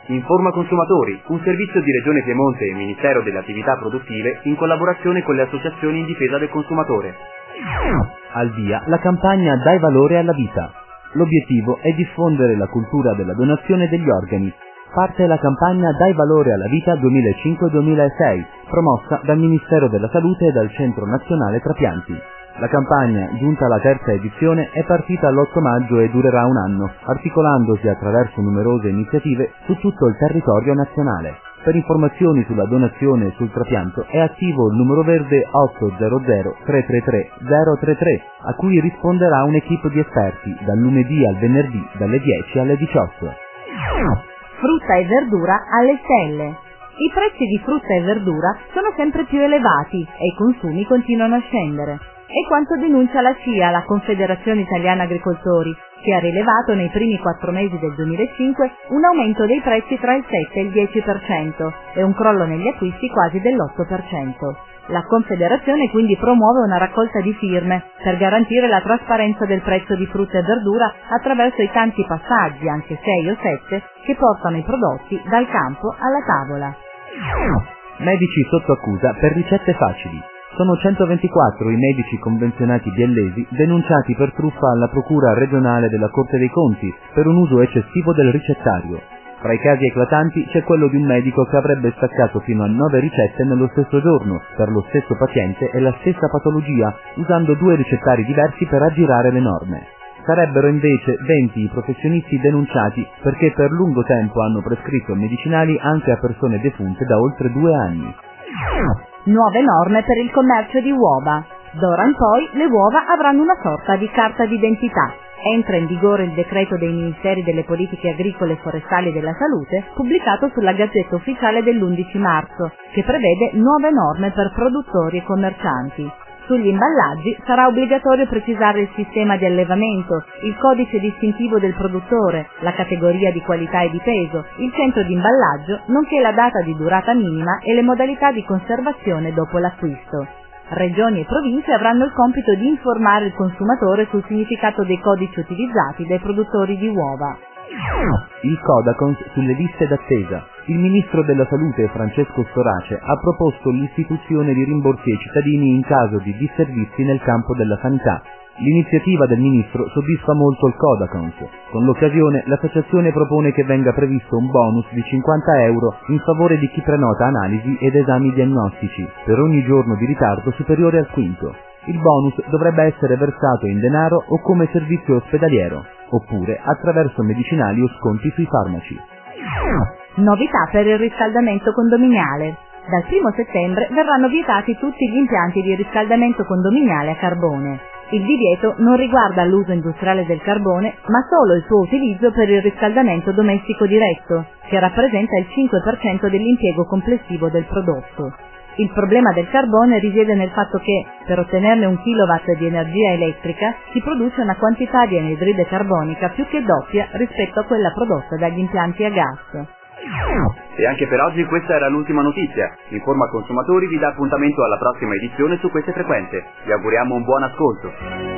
Informa Consumatori, un servizio di Regione Piemonte e Ministero delle Attività Produttive in collaborazione con le associazioni in difesa del consumatore. Al via la campagna Dai valore alla vita. L'obiettivo è diffondere la cultura della donazione degli organi. Parte la campagna Dai valore alla vita 2005-2006, promossa dal Ministero della Salute e dal Centro Nazionale Trapianti. La campagna, giunta alla terza edizione, è partita l'8 maggio e durerà un anno, articolandosi attraverso numerose iniziative su tutto il territorio nazionale. Per informazioni sulla donazione e sul trapianto è attivo il numero verde 800 333 033, a cui risponderà un'equipe di esperti dal lunedì al venerdì dalle 10 alle 18. Frutta e verdura alle stelle. I prezzi di frutta e verdura sono sempre più elevati e i consumi continuano a scendere. È quanto denuncia la CIA, la Confederazione Italiana Agricoltori, che ha rilevato nei primi 4 mesi del 2005 un aumento dei prezzi tra il 7 e il 10% e un crollo negli acquisti quasi dell'8%. La Confederazione quindi promuove una raccolta di firme per garantire la trasparenza del prezzo di frutta e verdura attraverso i tanti passaggi, anche 6 o 7, che portano i prodotti dal campo alla tavola. Medici sotto accusa per ricette facili. Sono 124 i medici convenzionati biellesi denunciati per truffa alla Procura regionale della Corte dei Conti per un uso eccessivo del ricettario. Tra i casi eclatanti c'è quello di un medico che avrebbe staccato fino a 9 ricette nello stesso giorno, per lo stesso paziente e la stessa patologia, usando 2 ricettari diversi per aggirare le norme. Sarebbero invece 20 i professionisti denunciati perché per lungo tempo hanno prescritto medicinali anche a persone defunte da oltre 2 anni. Nuove norme per il commercio di uova. D'ora in poi le uova avranno una sorta di carta d'identità. Entra in vigore il decreto dei Ministeri delle Politiche Agricole, Forestali e della Salute, pubblicato sulla Gazzetta Ufficiale dell'11 marzo, che prevede nuove norme per produttori e commercianti. Sugli imballaggi sarà obbligatorio precisare il sistema di allevamento, il codice distintivo del produttore, la categoria di qualità e di peso, il centro di imballaggio, nonché la data di durata minima e le modalità di conservazione dopo l'acquisto. Regioni e province avranno il compito di informare il consumatore sul significato dei codici utilizzati dai produttori di uova. Il Codacons sulle liste d'attesa. Il ministro della Salute Francesco Storace ha proposto l'istituzione di rimborsi ai cittadini in caso di disservizi nel campo della sanità. L'iniziativa del ministro soddisfa molto il Codacons. Con l'occasione l'associazione propone che venga previsto un bonus di 50 euro in favore di chi prenota analisi ed esami diagnostici per ogni giorno di ritardo superiore al quinto. Il bonus dovrebbe essere versato in denaro o come servizio ospedaliero, oppure attraverso medicinali o sconti sui farmaci. Novità per il riscaldamento condominiale. Dal 1 settembre verranno vietati tutti gli impianti di riscaldamento condominiale a carbone. Il divieto non riguarda l'uso industriale del carbone, ma solo il suo utilizzo per il riscaldamento domestico diretto, che rappresenta il 5% dell'impiego complessivo del prodotto. Il problema del carbone risiede nel fatto che, per ottenerne 1 kW di energia elettrica, si produce una quantità di anidride carbonica più che doppia rispetto a quella prodotta dagli impianti a gas. E anche per oggi questa era l'ultima notizia. Informa Consumatori vi dà appuntamento alla prossima edizione su queste frequenze. Vi auguriamo un buon ascolto.